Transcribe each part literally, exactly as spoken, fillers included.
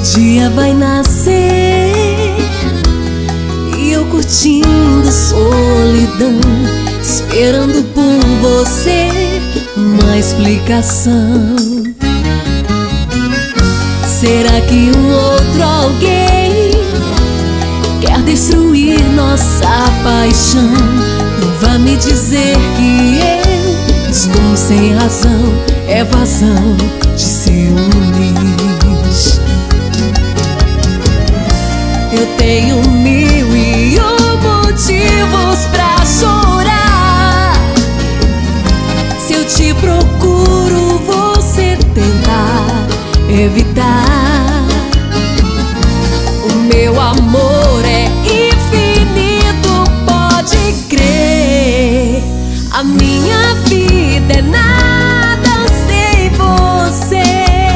dia vai nascer e eu curtindo solidão, esperando por você uma explicação. Será que um outro alguém quer destruir nossa paixão? Não vá me dizer que eu estou sem razão, é vazão de ciúmes. Eu tenho mil e um motivos pra chorar. Se eu te procuro, você tentar evitar. O meu amor é infinito, pode crer. A minha vida é nada sem você.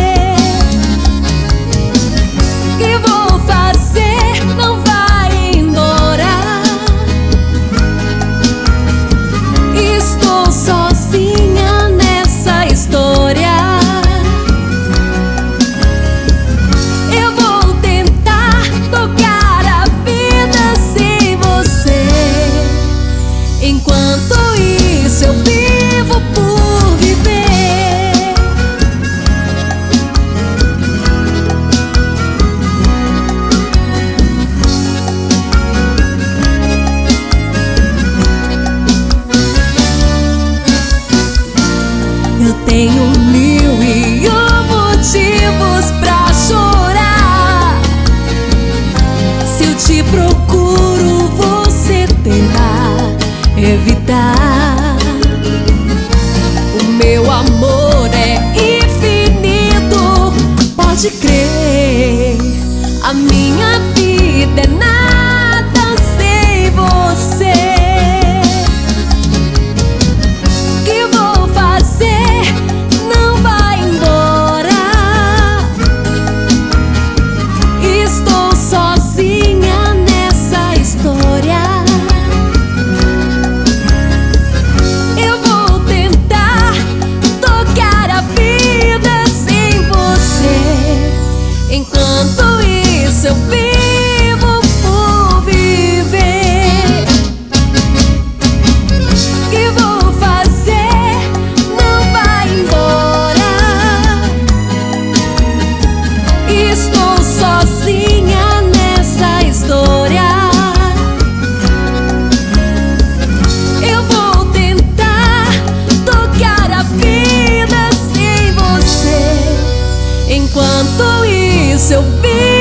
Que vou fazer? Não vai embora. Estou sozinha nessa história. Eu vou tentar tocar a vida sem você. Enquanto isso eu vivo por viver. Eu tenho mil e um motivos pra chorar. Se eu te procuro, você tentar evitar. O meu amor é infinito, pode crer. A minha vida é nada sem você. Que vou fazer? Não vai embora. Estou sozinha nessa história. Eu vou tentar tocar a vida sem você. Enquanto isso eu vivo por viver. Que vou fazer? Não vai embora. Estou sozinha nessa história. Eu vou tentar tocar a vida sem você. Enquanto isso eu vivo